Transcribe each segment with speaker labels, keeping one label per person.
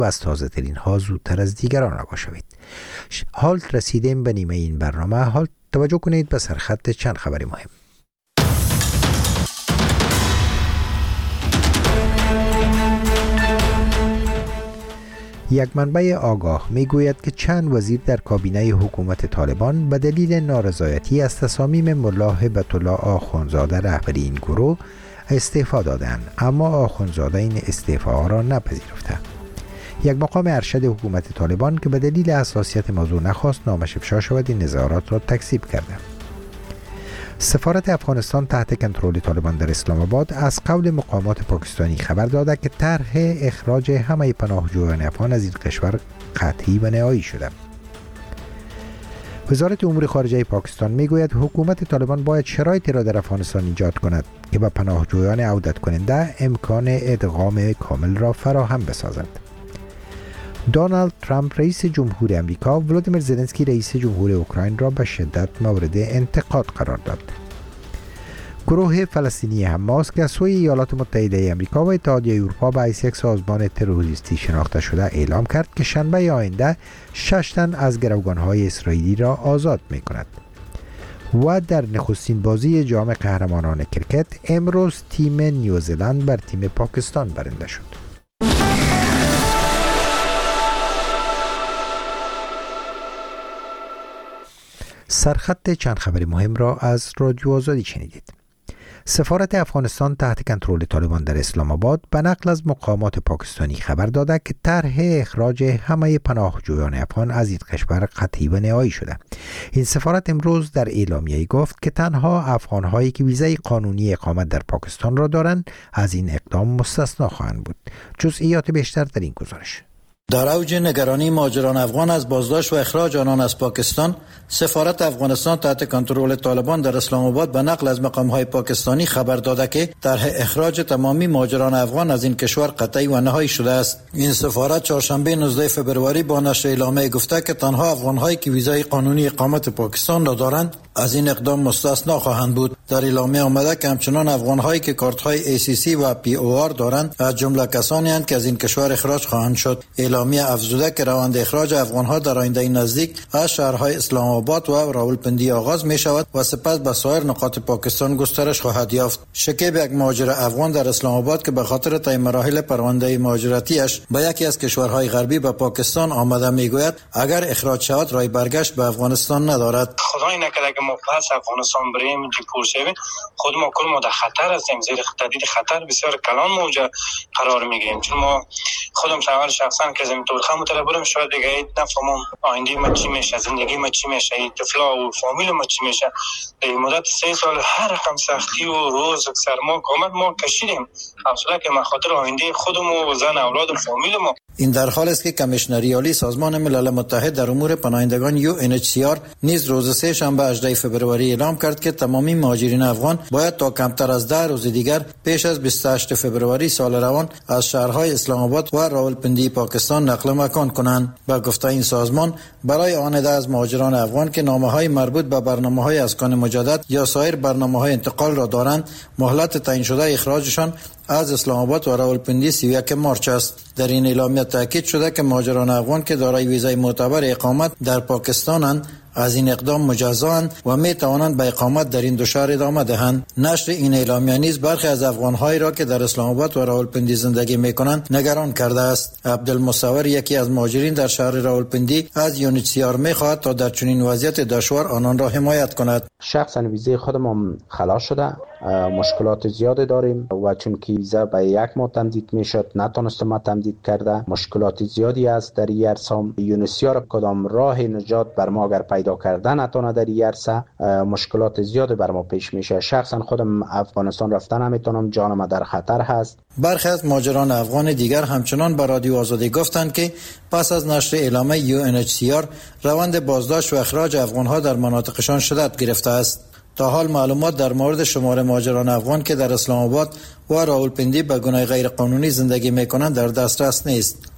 Speaker 1: و از تازه ترین ها زودتر از دیگران آگاه شوید. حال رسیدیم به نیمه این برنامه. حال توجه کنید به سرخط چند خبری مهم. یک منبع آگاه میگوید که چند وزیر در کابینه حکومت طالبان به دلیل نارضایتی از تصامیم ملا هبت الله آخوندزاده رهبر این گروه استعفا دادند، اما آخوندزاده این استعفا را نپذیرفته. یک مقام ارشد حکومت طالبان که به دلیل حساسیت موضوع نخواست نامش افشا شود این نظارات را تکذیب کرده. سفارت افغانستان تحت کنترل طالبان در اسلام آباد از قول مقامات پاکستانی خبر داده که طرح اخراج همه پناهجویان افغان از این کشور قطعی و نهایی شده. وزارت امور خارجه پاکستان میگوید حکومت طالبان باید شرایطی را در افغانستان ایجاد کند که به پناهجویان عودت کننده امکان ادغام کامل را فراهم بسازد. دونالد ترامپ رئیس جمهور امریکا ولودیمیر زلنسکی رئیس جمهور اوکراین را به شدت مورد انتقاد قرار داد. گروه فلسطینی حماس که از سوی ایالات متحده امریکا و اتحادیه اروپا به حیث یک سازمان تروریستی شناخته شده اعلام کرد که شنبه آینده 6 تن از گروگان‌های اسرائیلی را آزاد می‌کند. و در نخستین بازی جام قهرمانان کرکت امروز تیم نیوزلند بر تیم پاکستان برنده شد. سرخط چند خبر مهم را از رادیو آزادی شنیدید. سفارت افغانستان تحت کنترل طالبان در اسلام آباد به نقل از مقامات پاکستانی خبر داده که طرح اخراج همه پناهجویان افغان از این کشور قطعی و نهایی شده. این سفارت امروز در اعلامیه‌ای گفت که تنها افغان‌هایی که ویزای قانونی اقامت در پاکستان را دارند از این اقدام مستثنا خواهند بود. جزئیات بیشتر در این گزارش.
Speaker 2: در اوج نگرانی مهاجران افغان از بازداشت و اخراج آنان از پاکستان، سفارت افغانستان تحت کنترل طالبان در اسلام آباد به نقل از مقام‌های پاکستانی خبر داده که طرح اخراج تمامی مهاجران افغان از این کشور قطعی و نهایی شده است. این سفارت چهارشنبه 19 فوریه با نشر اعلامیه گفته که تنها افغان‌هایی که ویزای قانونی اقامت پاکستان را دارند از این اقدام مستثنا خواهند بود. در اعلامیه آمده که همچنان افغان‌هایی که کارت‌های ACC و POR دارند از جمله کسانی هستند که از این کشور اخراج خواهند شد. اعلامیه افزوده که روند اخراج افغان‌ها در آینده نزدیک از شهرهای اسلام آباد و راولپندی آغاز می شود و سپس به سایر نقاط پاکستان گسترش خواهد یافت. شکیب، یک مهاجر افغان در اسلام آباد که به خاطر طی مراحل پرونده مهاجرتیش به یکی از کشورهای غربی به پاکستان آمده میگوید اگر اخراج شود راه برگشت به افغانستان ندارد.
Speaker 3: خدای نکرده که ما پس افغانستان بریم دیپورت شویم، خود ما کل ما در خطر هستیم، زیر تهدید خطر بسیار کلان موجه قرار میگیریم. چون ما خودم شامل شخصا که زمین طور خم برم شاید دیگه نفهمم آینده ما چی میشه، زندگی ما چی میشه، طفلا و فامیل ما چی میشه. در مدت 3 سال هر رقم سختی و روز سرما کامل ما کشیدیم، افسوس که ما خاطر آینده خودم و زن اولاد و فامیل ما.
Speaker 2: این در حالی است که کمیشنری عالی سازمان ملل متحد در امور پناهندگان UNHCR نیز روز سه شنبه 18 فوریه اعلام کرد که تمامی مهاجرین افغان باید تا کمتر از 10 روز دیگر پیش از 28 فوریه سال روان از شهرهای اسلام آباد و راولپندی پاکستان نقل مکان کنند. با گفته این سازمان برای آن عده از مهاجران افغان که نامه‌های مربوط به برنامه‌های اسکان مجدد یا سایر برنامه‌های انتقال را دارند مهلت تعیین شده اخراجشان از اسلام آباد و راولپندی 31 مارچ است. در این اعلامیه تاکید شده که مهاجران افغان که دارای ویزای معتبر اقامت در پاکستانند از این اقدام مجازاند و می توانند به اقامت در این دو شهر ادامه دهند. نشر این اعلامیه نیز برخی از افغان‌هایی را که در اسلام آباد و راولپندی زندگی می‌کنند نگران کرده است. عبدالمصور، یکی از مهاجرین در شهر راولپندی، از UNHCR می‌خواهد تا در چنین وضعیت دشوار آنان را حمایت کند.
Speaker 4: شخصا ویزای خودم هم خلاص شده، مشکلات زیاد داریم و چون که ویزا به 1 ماه تمدید میشد نتونستم تمدید کرده. مشکلات زیادی است در این عرصه. UNHCR کدام راه نجات بر ما اگر پیدا کردن نتونه در این عرصه، مشکلات زیاد بر ما پیش میشه. شخصا خودم افغانستان رفتن نمیتونم، جانم در خطر هست.
Speaker 2: برخی از مهاجران افغان دیگر همچنان به رادیو آزادی گفتند که پس از نشر اعلامیه UNHCR روند بازداشت و اخراج افغان‌ها در مناطقشان شدت گرفته است. تا حال معلومات در مورد شمار مهاجران افغان که در اسلام آباد و راولپندی به گونه غیر قانونی زندگی میکنند در دسترس نیست.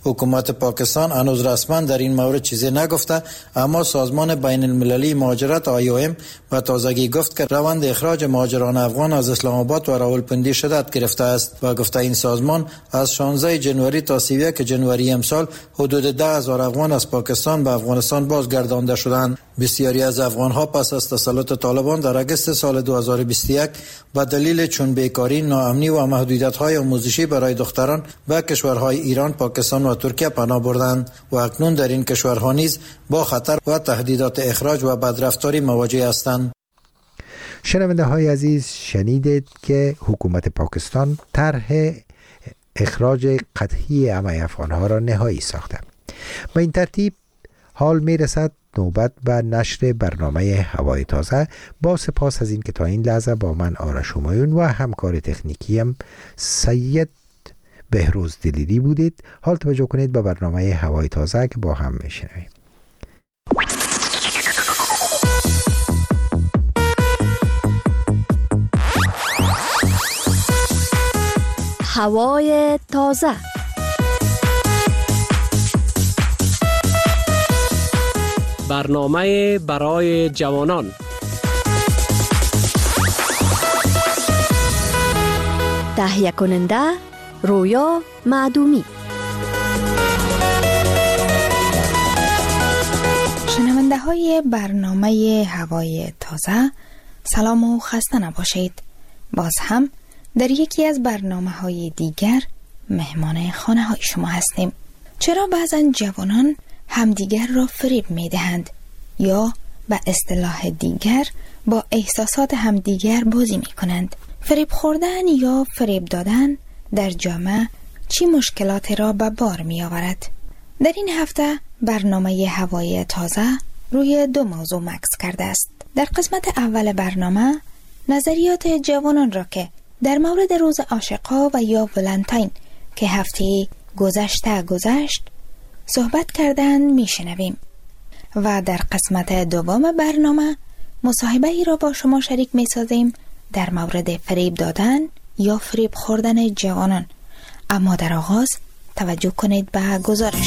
Speaker 2: حکومت پاکستان هنوز رسما در این مورد چیزی نگفته، اما سازمان بین المللی مهاجرت IOM به تازگی گفت که روند اخراج مهاجران افغان از اسلام آباد و راولپنڈی شدت گرفته است و گفته این سازمان از 16 جنوری تا 31 جنوری امسال حدود 10,000 افغان از پاکستان به افغانستان بازگردانده شدند. بسیاری از افغانها پس از تسلط طالبان در اگست سال 2021 به دلیل چون بیکاری، ناامنی و محدودیت‌های آموزشی برای دختران به کشورهای ایران، پاکستان و ترکیه پناه بردند و اکنون در این کشورها نیز با خطر و تهدیدات اخراج و بدرفتاری مواجه هستند.
Speaker 1: شنونده های عزیز، شنیدید که حکومت پاکستان طرح اخراج قطعی همه افغانها را نهایی ساخته. به این ترتیب حال می رسد نوبت به نشر برنامه هوای تازه. با سپاس از این که تا این لحظه با من آرش همایون و همکار تکنیکیم سید بهروز دلیری بودید. حال توجه کنید به برنامه هوای تازه که با هم میشنویم.
Speaker 5: هوای تازه.
Speaker 6: برنامه برای جوانان.
Speaker 5: تهیه کننده رویا معدومی.
Speaker 7: شنونده های برنامه هوای تازه، سلام و خسته نباشید. باز هم در یکی از برنامه های دیگر مهمان خانه های شما هستیم. چرا بعضا جوانان همدیگر را فریب می دهند یا به اصطلاح دیگر با احساسات همدیگر بازی می کنند؟ فریب خوردن یا فریب دادن در جامعه چی مشکلاتی را به بار می آورد؟ در این هفته برنامه هوای تازه روی دو موضوع مکس کرده است. در قسمت اول برنامه نظریات جوانان را که در مورد روز عاشقا و یا ولنتاین که هفته گذشت صحبت کردن میشنویم و در قسمت دوم برنامه مصاحبه ای را با شما شریک میسازیم در مورد فریب دادن یا فریب خوردن جوانان. اما در آغاز توجه کنید به گزارش.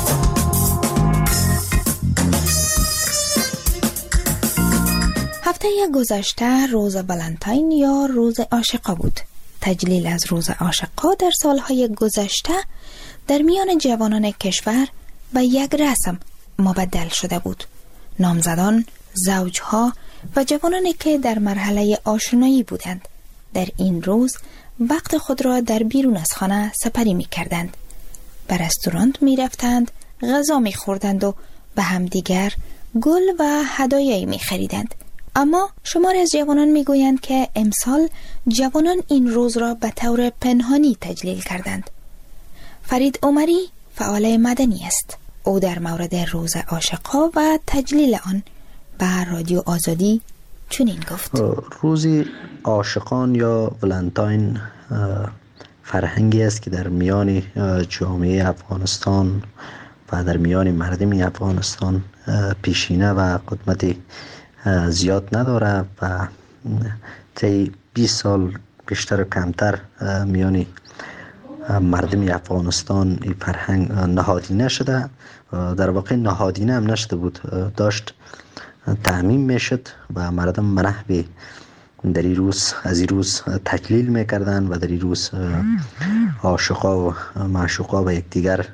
Speaker 7: هفته گذشته روز ولنتاین یا روز عاشقا بود. تجلیل از روز عاشقا در سالهای گذشته در میان جوانان کشور به یک رسم مبدل شده بود. نامزدان، زوجها و جوانانی که در مرحله آشنایی بودند در این روز وقت خود را در بیرون از خانه سپری می کردند. به رستوران می رفتند، غذا می خوردند و به همدیگر گل و هدایایی می خریدند. اما شماری از جوانان می گویند که امسال جوانان این روز را به طور پنهانی تجلیل کردند. فرید عمری فعال مدنی است. او در مورد روز عاشقا و تجلیل آن به رادیو آزادی چنین گفت:
Speaker 4: روز عاشقان یا ولنتاین فرهنگی است که در میان جامعه افغانستان و در میان مردم افغانستان پیشینه و قدمت زیاد نداره و طی 20 سال بیشتر و کمتر میان مردم افغانستان این فرهنگ نهادینه شده. در واقع نهادینه هم نشده بود، داشت تعمیم میشد و مردم منحبه در این روز از این روز تجلیل میکردن و در این روز عاشقا و معشوقا به یکدیگر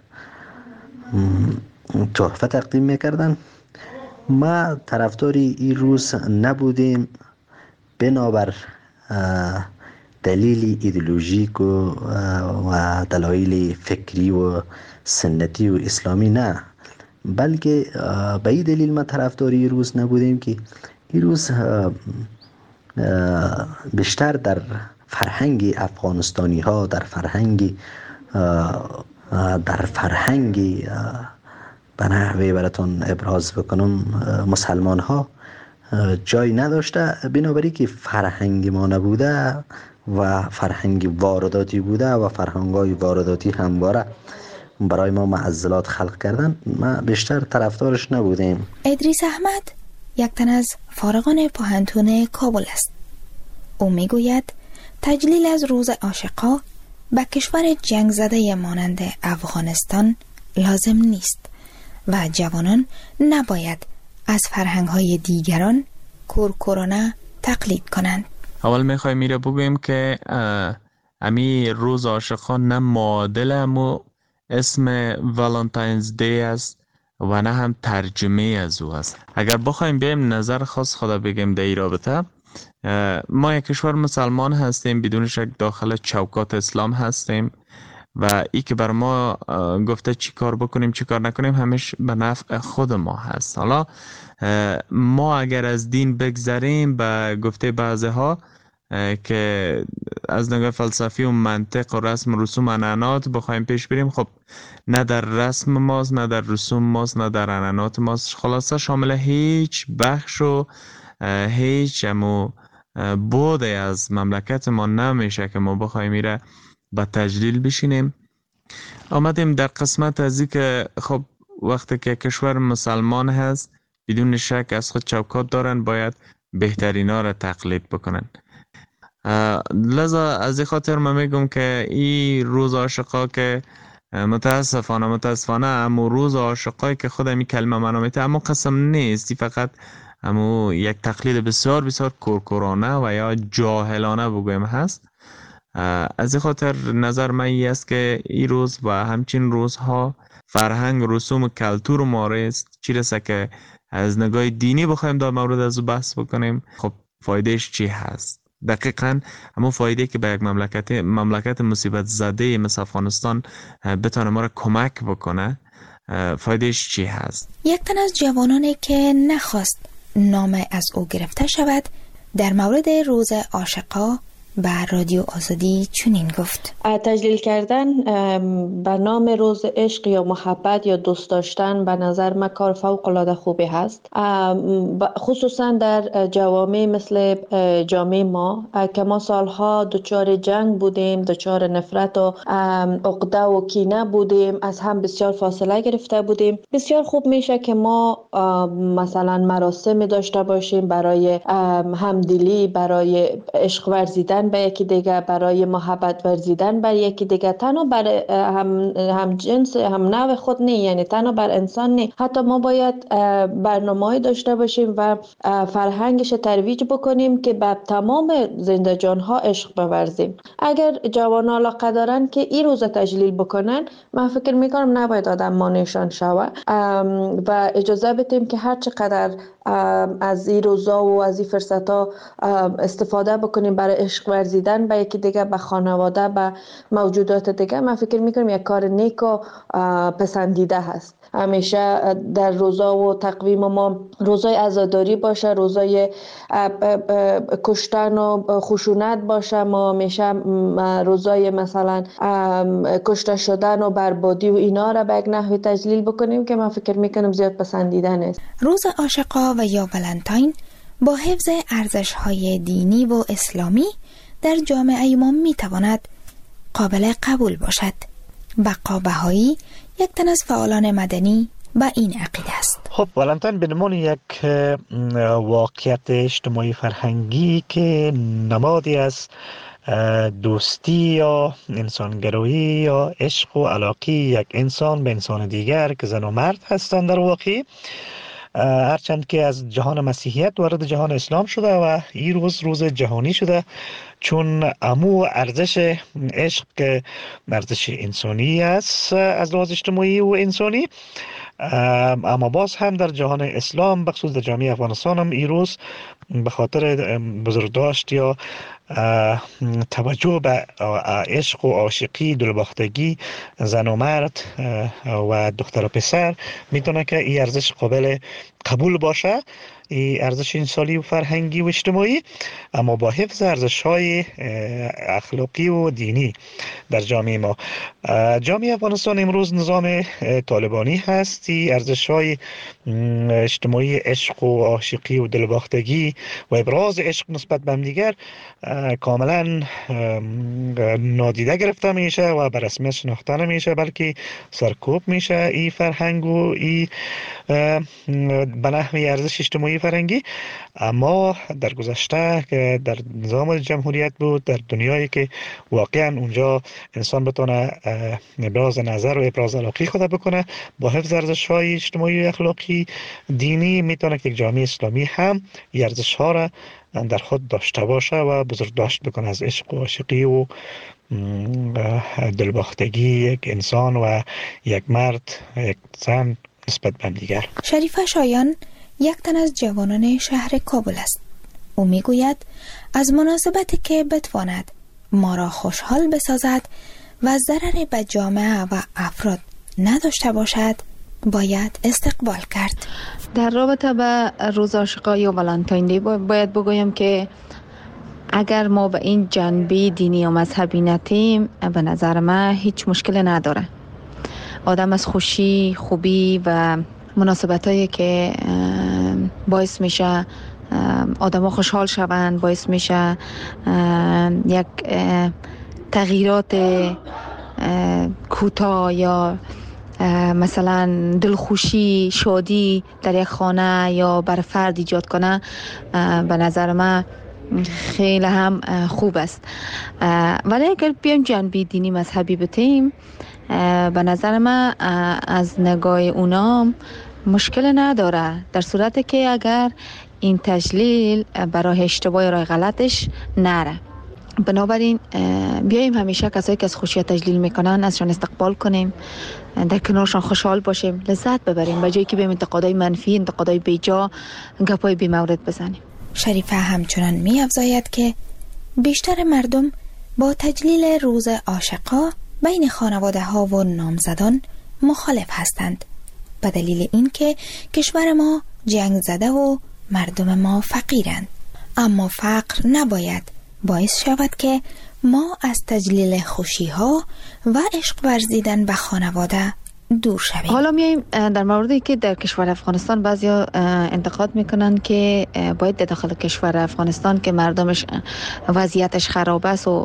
Speaker 4: تحفه تقدیم میکردن. ما طرفداری این روز نبودیم بنابر دلیل ایدئولوژیک و دلایل فکری و سنتی و اسلامی نه، بلکه به این دلیل ما طرفداری این روز نبودیم که این روز بیشتر در فرهنگ افغانستانی ها، در فرهنگ به نحوه براتون ابراز بکنم مسلمان ها جای نداشته، بنابراین که فرهنگ ما نبوده و فرهنگ وارداتی بوده و فرهنگ‌های وارداتی همواره برای ما معضلات خلق کردن، ما بیشتر طرفدارش نبودیم.
Speaker 7: ادریس احمد یک تن از فارغان پوهنتون کابل است. او میگوید تجلیل از روز عاشقا به کشور جنگ زده مانند افغانستان لازم نیست و جوانان نباید از فرهنگ‌های دیگران کورکورانه تقلید کنند.
Speaker 8: اول میخوایم میره بگویم که امی روز عاشقان نه معادل امو اسم والنتاینز دی است و نه هم ترجمه از او است. اگر بخوایم بیم نظر خاص خدا بگیم در این رابطه، ما یک کشور مسلمان هستیم، بدون شک داخل چوکات اسلام هستیم و ای که بر ما گفته چی کار بکنیم چی کار نکنیم همش به نفع خود ما هست. حالا ما اگر از دین بگذریم به گفته بعضی ها که از نگاه فلسفی و منطق و رسم و رسوم عنعنات بخوایم پیش بریم، خب نه در رسم ماست نه در رسوم ماست نه در عنعنات ماست، خلاصه شامل هیچ بخش و هیچ بوده از مملکت ما نمیشه که ما بخوایم میره با تجلیل بشینیم. آمدیم در قسمت از این که خب وقتی که کشور مسلمان هست بدون شک از خود چوکات دارن، باید بهترین ها را تقلید بکنن. لذا از این خاطر من میگم که این روز عاشقا که متاسفانه امو روز عاشقایی که خود می کلمه منامیته امو قسم نیست، فقط امو یک تقلید بسیار بسیار کورکورانه و یا جاهلانه بگویم هست. از این خاطر نظر من این است که این روز و همچین روزها فرهنگ رسوم و کلتور مارست چی رسه که از نگاه دینی بخوایم در مورد از بحث بکنیم، خب فایدهش چی هست؟ دقیقاً همون فایده که به یک مملکت مصیبت زده مثل افغانستان بتونه ما را کمک بکنه، فایدهش چی هست؟
Speaker 7: یک تن از جوانانی که نخواست نام از او گرفته شود در مورد روز عاشقا به رادیو آزادی چنین گفت:
Speaker 9: تجلیل کردن به نام روز عشق یا محبت یا دوست داشتن به نظر من کار فوق العاده خوبی هست، خصوصا در جوامع مثل جامعه ما که ما سالها دچار جنگ بودیم، دچار نفرت و عقده و کینه بودیم، از هم بسیار فاصله گرفته بودیم. بسیار خوب میشه که ما مثلا مراسم داشته باشیم برای همدلی، برای عشق ورزیدن به یکی دیگه، برای محبت ورزیدن بر یکی دیگه، تنها بر هم جنس هم نوع خود نه، یعنی تنها بر انسان نه، حتی ما باید برنامه‌ای داشته باشیم و فرهنگش ترویج بکنیم که به تمام زنده جان‌ها عشق بورزیم. اگر جوانان علاقه دارن که این روز تجلیل بکنن، من فکر میکنم نباید آدم مانعشان شوه و اجازه بدیم که هر چقدر از این روزا و از این فرصت‌ها استفاده بکنیم برای عشق ورزیدن به یکی دیگه، به خانواده، به موجودات دیگه. من فکر میکنم یک کار نیک و پسندیده هست. همیشه در روزا و تقویم ما روزای عزاداری باشه، روزای کشتن و خشونت باشه، ما همیشه روزای مثلا کشته شدن و بربادی و اینا را به یک نحوی تجلیل بکنیم که من فکر میکنم زیاد پسندیده نیست.
Speaker 7: روز عاشقا و یا ولنتاین با حفظ ارزش‌های دینی و اسلامی در جامعه ما میتواند قابل قبول باشد. بقا بهایی یک تن از فعالان مدنی با این عقیده است.
Speaker 10: خب ولنتاین به عنوان یک واقعیت اجتماعی فرهنگی که نمادی از دوستی یا انسانگرایی یا عشق و علاقه یک انسان به انسان دیگر که زن و مرد هستند، در واقع هرچند که از جهان مسیحیت وارد جهان اسلام شده و این روز جهانی شده، چون امو ارزش عشق که ارزش انسانی است از لحاظ اجتماعی و انسانی، اما باز هم در جهان اسلام بخصوص در جامعه افغانستان هم این روز به خاطر بزرگداشت یا توجه به عشق و عاشقی، دلباختگی زن و مرد و دختر و پسر میتونه که این ارزش قابل قبول باشه، این ارزش انسانی و فرهنگی و اجتماعی، اما با حفظ ارزش‌های اخلاقی و دینی در جامعه ما. جامعه افغانستان امروز نظام طالبانی هست، ارزش‌های اجتماعی عشق و عاشقی و دلباختگی و ابراز عشق نسبت به همدیگر کاملا نادیده گرفته میشه و به رسمیت شناخته نمیشه، بلکه سرکوب میشه این فرهنگ و این به نحوی ارزش اجتماعی فرهنگی. اما در گذشته که در نظام جمهوریت بود، در دنیایی که واقعا اونجا انسان بتونه ابراز نظر و ابراز علاقه خود بکنه با حفظ ارزش‌های اجتماعی و اخلاقی دینی، میتونه که یک جامعه اسلامی هم ارزش‌ها را در خود داشته باشه و بزرگداشت بکنه از عشق و عاشقی و دلباختگی یک انسان و یک مرد یک زن نسبت به دیگر.
Speaker 7: شریفه شایان یک تن از جوانان شهر کابل است. او میگوید از مناسبتی که بتواند ما را خوشحال بسازد و ضرری به جامعه و افراد نداشته باشد باید استقبال کرد.
Speaker 11: در رابطه به روز عاشقان یا ولنتاین دی باید بگویم که اگر ما به این جنبه دینی و مذهبی نتیم، به نظر من هیچ مشکل نداره. آدم از خوشی، خوبی و مناسبتایی که باعث میشه آدم ها خوشحال شوند، باعث میشه یک تغییرات کوتاه یا مثلا دلخوشی، شادی در یک خانه یا بر فرد ایجاد کنه، به نظر من خیلی هم خوب است. ولی اگر بیایم جنبه دینی مذهبی بتیم، به نظر من از نگاه اونام مشکل نداره، در صورتی که اگر این تجلیل برای اشتباه راه غلطش نره. بنابراین بیاییم همیشه کسایی که از خوشی تجلیل میکنن ازشان استقبال کنیم، در کنارشان خوشحال باشیم، لذت ببریم، به جایی که بیم انتقادای منفی، انتقادای بیجا، گپای بی مورد بزنیم.
Speaker 7: شریفه همچنان می افزاید که بیشتر مردم با تجلیل روز عاشقا بین خانواده ها و نامزدان مخالف هستند، به دلیل اینکه کشور ما جنگ زده و مردم ما فقیرند. اما فقر نباید باعث شود که ما از تجلیل خوشی ها و عشق ورزیدن به خانواده دور شویم.
Speaker 11: حالا میایم در موردی که در کشور افغانستان بعضیا انتقاد میکنن که باید در داخل کشور افغانستان که مردمش وضعیتش خراب است و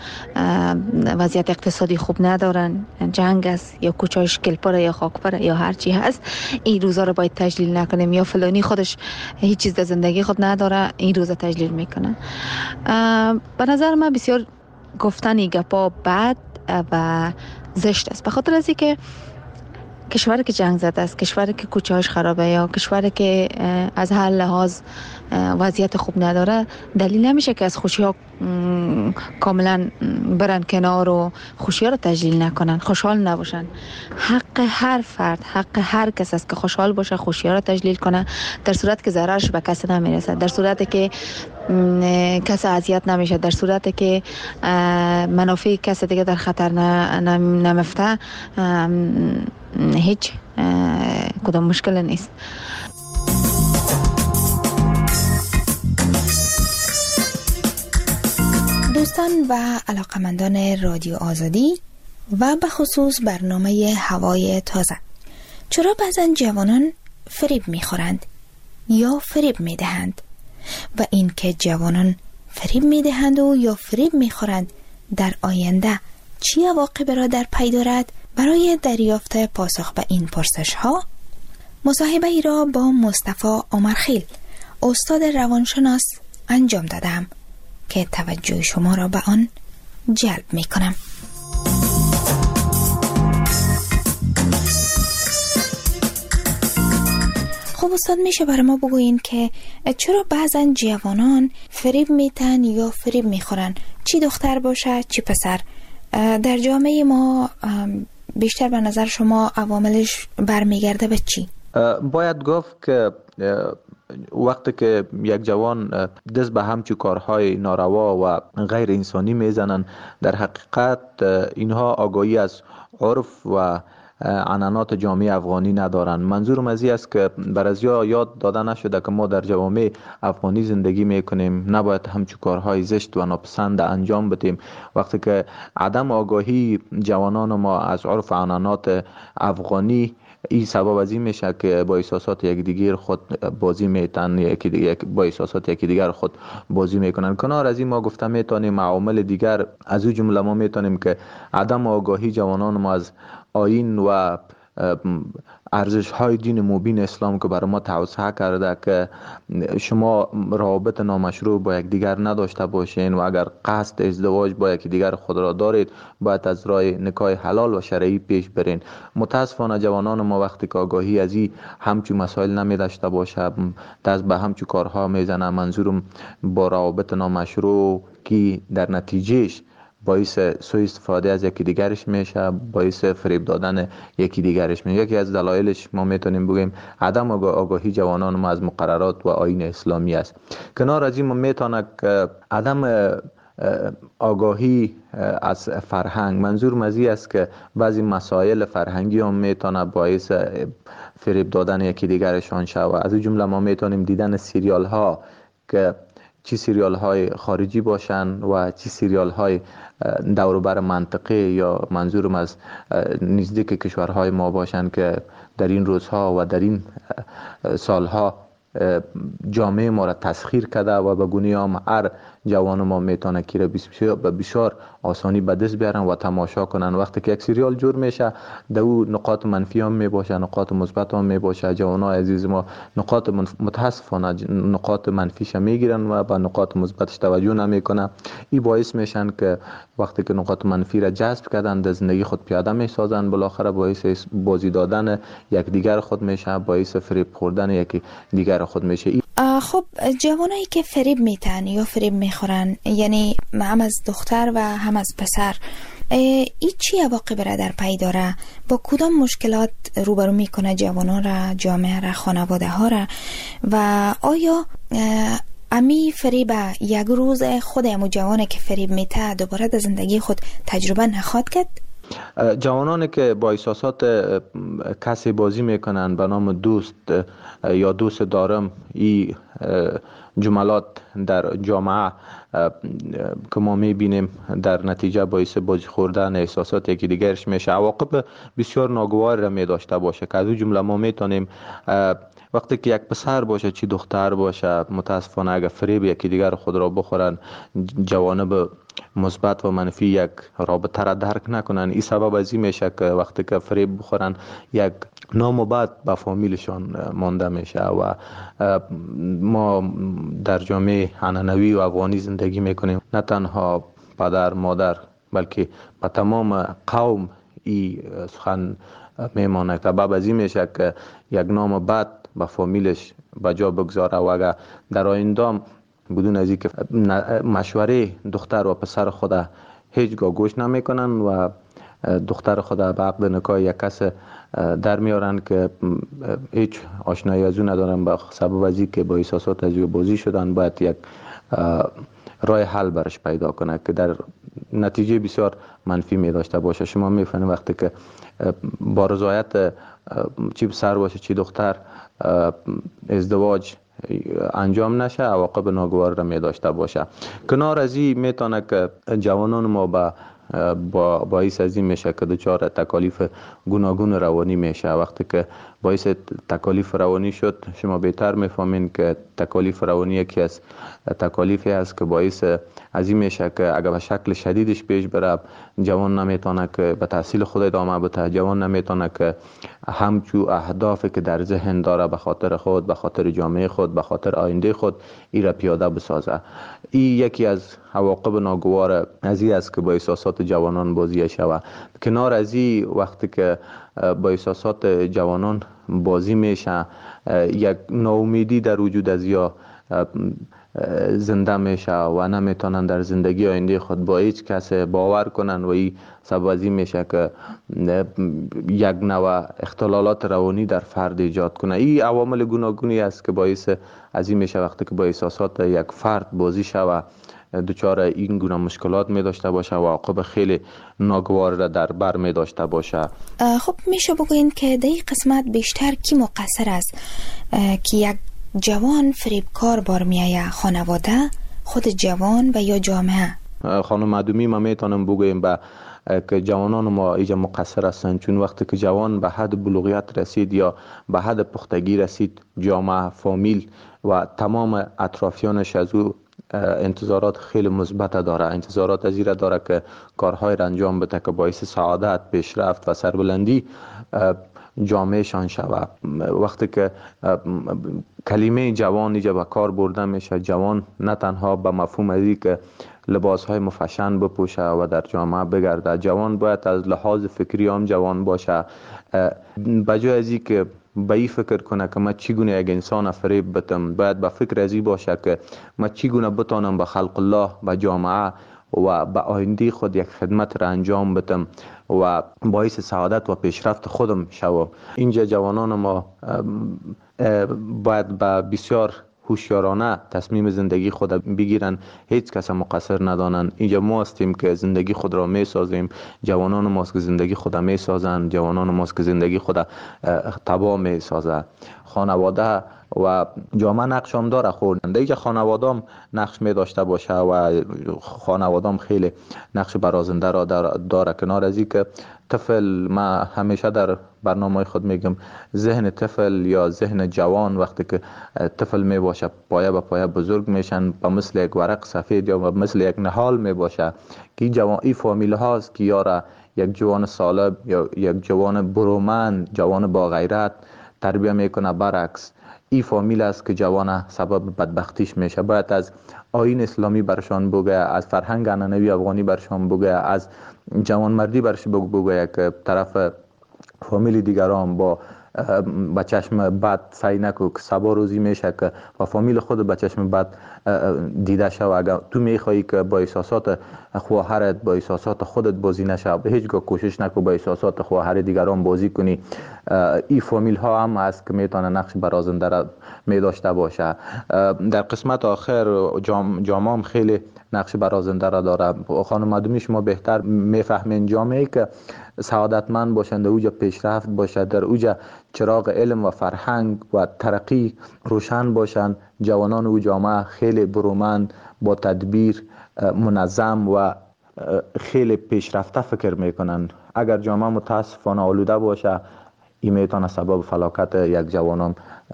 Speaker 11: وضعیت اقتصادی خوب ندارن، جنگ است یا کوچه‌اش گلپره یا خاکپره یا هر چی هست، این روزا رو باید تجلیل نکنیم، یا فلانی خودش هیچ چیز در زندگی خود نداره این روزا تجلیل میکنه. به نظر من بسیار گفتن این گپا بد و زشت است، به خاطر از اینکه کشوری که جنگ زده است، کشوری که کوچه‌اش خرابه یا کشوری که از هر لحاظ وضعیت خوب نداره، دلیل نمیشه که از خوشی ها کاملا برن کنار و خوشی ها رو تجلیل نکنن، خوشحال نباشن. حق هر فرد، حق هر کس است که خوشحال باشه، خوشی ها رو تجلیل کنه، در صورت که ضررش به کسی نمیرسه، در صورتی که کسی اذیت نمیشه، در صورتی که منافع کسی دیگه در خطر نمیفته، هیچ کدام مشکل نیست.
Speaker 7: دوستان و علاقمندان رادیو آزادی و به خصوص برنامه هوای تازه، چرا بعضن جوانان فریب میخورند یا فریب میدهند و این که جوانان فریب میدهند و یا فریب میخورند در آینده چی عواقبی را در پی دارد؟ برای دریافت پاسخ به این پرسش ها مصاحبه ای را با مصطفی عمرخیل، استاد روانشناس انجام دادم که توجه شما را به آن جلب می کنم. خب استاد، میشه برای ما بگوین که چرا بعضن جوانان فریب میتن یا فریب میخورن، چی دختر باشه چی پسر؟ در جامعه ما بیشتر به نظر شما عواملش برمیگرده به چی؟
Speaker 4: باید گفت که وقتی که یک جوان دست به همچو کارهای ناروا و غیر انسانی میزنن، در حقیقت اینها آگاهی از عرف و عنعنات جامعه افغانی ندارن. منظورم از این است که برازیا یاد داده نشده که ما در جوامع افغانی زندگی میکنیم، نباید همچو کارهای زشت و ناپسند انجام بدیم. وقتی که عدم آگاهی جوانان ما از عرف و عنعنات افغانی
Speaker 12: این سبب از این میشه که با احساسات یکدیگر خود بازی میتن، یکی با احساسات یکدیگر خود بازی میکنن. کنار از این ما گفتم میتونیم عوامل دیگر از او جمله ما میتونیم که عدم آگاهی جوانان ما از آیین و ارزش های دین مبین اسلام که برای ما توسعه کرده که شما روابط نامشروع با یک دیگر نداشته باشین و اگر قصد ازدواج با یک دیگر خود را دارید باید از راه نکاح حلال و شرعی پیش برین. متاسفانه جوانان ما وقتی که آگاهی از این همچو مسائل نمی داشته باشه دست به همچو کارها میزنه. منظورم با روابط نامشروع که در نتیجهش باعث سوء استفاده از یکی دیگرش میشه، باعث فریب دادن یکی دیگرش میشه. یکی از دلایلش ما میتونیم بگیم عدم آگاهی جوانان ما از مقررات و آیین اسلامی است. کنار از این ما میتونه که عدم آگاهی از فرهنگ، منظور مزی است که بعضی مسائل فرهنگی هم میتونه باعث فریب دادن یکی دیگرشان شود. از این جمله ما میتونیم دیدن سریال ها که چی سریال های خارجی باشن و چی سریال های دور بر منطقه یا منظورم از نزدیک کشورهای ما باشن که در این روزها و در این سالها جامعه ما را تسخیر کرده و به گونه هم هر جوان ما میتونه که به بسیار آسانی به دست بیارن و تماشا کنن. وقتی که یک سریال جور میشه در او نقاط منفی هم میباشه، نقاط مثبت هم میباشه. جوانای عزیز ما نقاط متاسفانه نقاط منفیش میگیرن و به نقاط مثبتش توجه نمیکنن. این باعث میشن که وقتی که نقاط منفی را جذب کردن در زندگی خود پیاده میسازن، بالاخره باعث بازی دادن یک دیگر خود میشه، باعث فریب خوردن یک دیگر خود میشه.
Speaker 7: خب جوانایی که فریب میتن یا فریب میخورن، یعنی هم از دختر و هم از پسر، این چی عواقب را در پی داره؟ با کدام مشکلات روبرو میکنه جوانان را، جامعه را، خانواده ها را؟ و آیا امی فریب یک روز خود امو جوانه که فریب میته دوباره در زندگی خود تجربه نخواد کرد؟
Speaker 12: جوانانی که با احساسات کسی بازی میکنن به نام دوست یا دوست دارم، این جملات در جامعه که ما میبینیم در نتیجه باعث بازی خوردن احساسات یکی دیگرش میشه، عواقب بسیار ناگوار را میداشته باشه که از اون جمله ما میتونیم وقتی که یک پسر باشه چی دختر باشه متاسفانه اگر فریب یکی دیگر خود را بخورن، جوانب مثبت و منفی یک رابطه را درک نکنن، این سبب از این میشه که وقتی که فریب بخورن یک نام و بد به فامیلشان مانده میشه. و ما در جامعه عنعنوی و افغانی زندگی میکنیم، نه تنها پدر مادر بلکه به تمام قوم این سخن میمانه. سبب از این میشه که یک نام بد به فامیلش به جا بگذاره و اگر در آینده بدون از اینکه مشوره دختر و پسر خود هیچگاه گوش نمیکنن و دختر خود به عقد نکاح یک کس در میارن که هیچ آشنایی از اون ندارن، به سبب از اینکه با احساسات از بازی شدن، باید یک راه حل برش پیدا کنه که در نتیجه بسیار منفی می داشته باشه. شما میفهمید وقتی که با رضایت چی پسر باشه چی دختر ازدواج انجام نشه، عواقب ناگوار را می داشته باشه. کنار از این میتونه که جوانان ما باعث از این میشه که دچار تکالیف گوناگون روانی میشه. وقتی که باعث تکالیف روانی شد، شما بهتر میفهمین که تکالیف روانی یکی از تکالیفی است که باعث از این میشه که اگر به شکل شدیدش پیش بره، جوان نمیتونه که به تحصیل خود ادامه بده، جوان نمیتونه که همچو اهدافی که در ذهن داره به خاطر خود، به خاطر جامعه خود، به خاطر آینده خود ای را پیاده بسازه. این یکی از عواقب ناگوار از این است که با احساسات جوانان بازی شود. کنار از این وقتی که با احساسات جوانان بازی میشه، یک ناامیدی در وجود از یا زنده میشه و نمیتونن در زندگی آینده خود با هیچ کس باور کنن و این سبب از این میشه که یک نوع اختلالات روانی در فرد ایجاد کنه. این عوامل گوناگونی است که باعث از این میشه وقتی که با احساسات یک فرد بازی شود دچار این گونه مشکلات می داشته باشه و عواقب خیلی ناگوار را در بر می داشته باشه.
Speaker 7: خب میشه بگوین که در این قسمت بیشتر کی مقصر است که یک جوان فریبکار بار میایه؟ خانواده، خود جوان و یا جامعه؟
Speaker 12: خانم معدومی ما میتونم بگویم به که جوانان ما اینجا مقصر هستند، چون وقتی که جوان به حد بلوغیت رسید یا به حد پختگی رسید، جامعه، فامیل و تمام اطرافیانش از او انتظارات خیلی مثبت داره، انتظارات از این داره که کارهای را انجام بده که باعث سعادت، پیشرفت و سربلندی جامعهشان شود. وقتی که کلمه جوان اینجا به کار برده میشه، جوان نه تنها به مفهوم ازی که لباسهای مفشن بپوشه و در جامعه بگرده، جوان باید از لحاظ فکری هم جوان باشه، بجای ازی که به این فکر کنه که من چگونه یک انسان فریب بتم، باید به فکر ازی باشه که من چگونه بتانم به خلق الله، به جامعه و به آینده خود یک خدمت را انجام بدم و باعث سعادت و پیشرفت خودم شوم. اینجا جوانان ما باید به بسیار هوشیارانه تصمیم زندگی خود بگیرن، هیچ کس مقصر ندانند. اینجا ما هستیم که زندگی خود را می سازیم، جوانان ماست که زندگی خود را می سازند، جوانان ماست که زندگی خود را تباه می سازند. خانواده و جامعه نقش هم داره خوردن، اینجا خانواده هم نقش می داشته باشه و خانواده هم خیلی نقش برازنده را داره. کنار از این که طفل، ما همیشه در برنامه خود میگم، ذهن طفل یا ذهن جوان وقتی که طفل می باشه پایه به پایه بزرگ میشن، به مثل یک ورق سفید یا مثل یک نهال می باشه که جوان این فامیل هاست که یاره یک جوان سالب یا یک جوان برومند، جوان با غیرت تربیه میکنه. برعکس این فامیل است که جوان سبب بدبختیش میشه. باید از آیین اسلامی برشان بگه، از فرهنگ عنعنوی افغانی برشان بگه، از جوان مردی برش بگه که طرف فامیل دیگران با با چشم بد سعی نکو که سبا روزی میشه که و فامیل خود با چشم بد دیده شو. اگر تو میخوایی که با احساسات خواهرت، با احساسات خودت بازی نشه، به هیچگاه کوشش نکو با احساسات خواهر دیگران بازی کنی. این فامیل ها هم است که میتونه نقش برازنده را می داشته باشه. در قسمت آخر جامعه هم خیلی نقش برازنده را داره. خانم مدومی شما بهتر میفهمین جامعه که سعادتمند باشند، در اوجا پیشرفت باشد، در اوجا چراغ علم و فرهنگ و ترقی روشن باشند، جوانان او جامعه خیلی برومند، با تدبیر، منظم و خیلی پیشرفته فکر میکنند. اگر جامعه متاسفانه آلوده باشه، این میتونه سبب فلاکت یک جوانان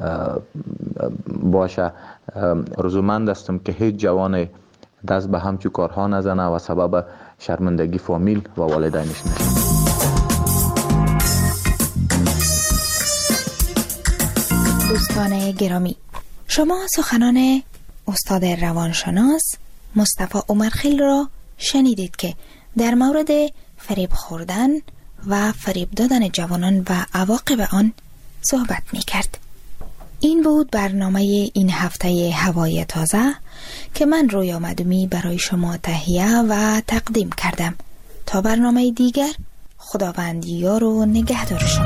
Speaker 12: باشه. رضامند هستم که هیچ جوان دست به همچو کارها نزنه و سبب شرمندگی فامیل و والدینش نشه.
Speaker 7: دوستان گرامی، شما سخنان استاد روانشناس مصطفی عمرخیل را شنیدید که در مورد فریب خوردن و فریب دادن جوانان و عواقب آن صحبت می کرد. این بود برنامه این هفته هوای تازه که من رویا مدومی برای شما تهیه و تقدیم کردم. تا برنامه دیگر، خداوند یار و نگهدار شما.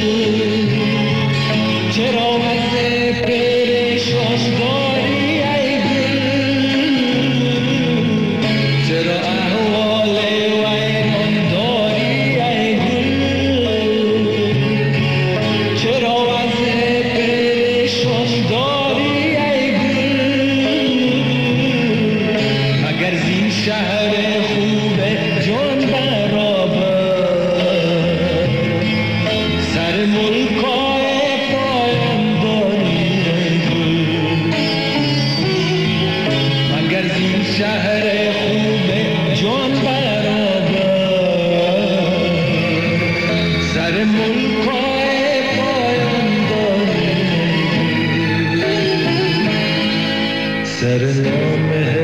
Speaker 13: چرا وقت پریشان داری ای سر نام